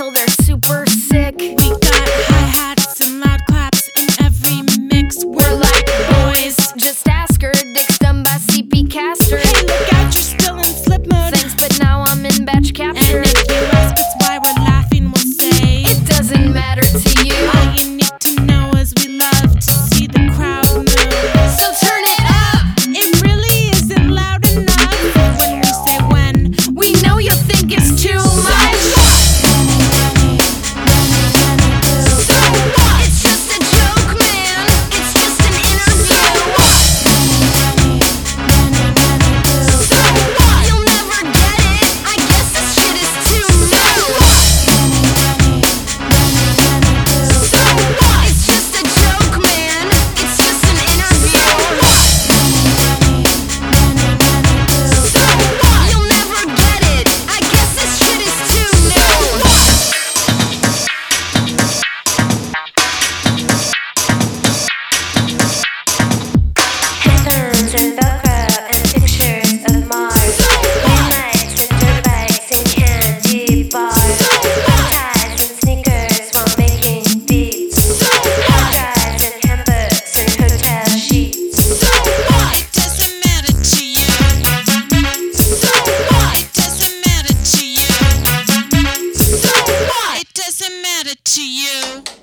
know they're super sick. We got hi-hats and loud claps in every mix. We're like boys, just ask her. Dick's done by CP Caster. Hey, look out, you're still in slip mode. Thanks, but now I'm in batch capture. And if you ask us why we're laughing, we'll say it doesn't matter to you. all you need to know is we love to see the crowd move. So turn it up. It really isn't loud enough. When we say when, We know you think it's too much. So what? It's just a joke, man. It's just an interview. So what? You'll never get it. I guess this shit is too new. So what? It's just a joke, man. It's just an interview. So what? You'll never get it. I guess this shit is too new. Headphones and Velcro and pictures of Mars. Nights and dirt bikes and candy bars. Ties and sneakers while making beats. Hard drives and handbooks and hotel sheets. it doesn't matter to you. It doesn't matter to you. It doesn't matter to you.